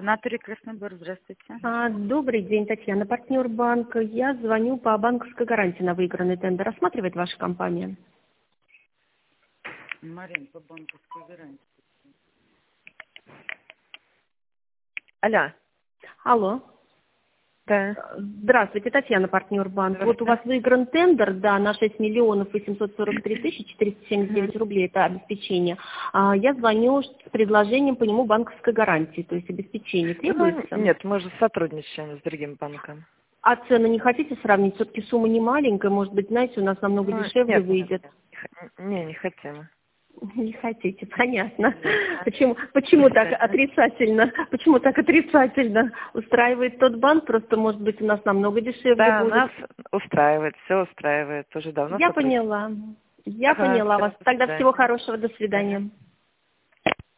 Санаторий Краснобор, здравствуйте. Добрый день, Татьяна, партнер банка. Я звоню по банковской гарантии на выигранный тендер. Рассматривает ваша компания? Марин, по банковской гарантии. Алло. Да. Здравствуйте, Татьяна, партнер банка. Вот у вас выигран тендер, да, на 6 миллионов 843 тысячи 479 рублей, это обеспечение. Я звоню с предложением по нему банковской гарантии, то есть обеспечение требуется? Нет, мы же сотрудничаем с другим банком. А цены не хотите сравнить? Все-таки сумма не маленькая, может быть, знаете, у нас намного дешевле выйдет. Не хотим. Не хотите, понятно. Почему так отрицательно? Почему так отрицательно? Устраивает тот банк, просто, может быть, у нас намного дешевле Да, будет. нас устраивает, все устраивает. Уже давно Я поняла. Я поняла вас. Тогда всего хорошего. До свидания.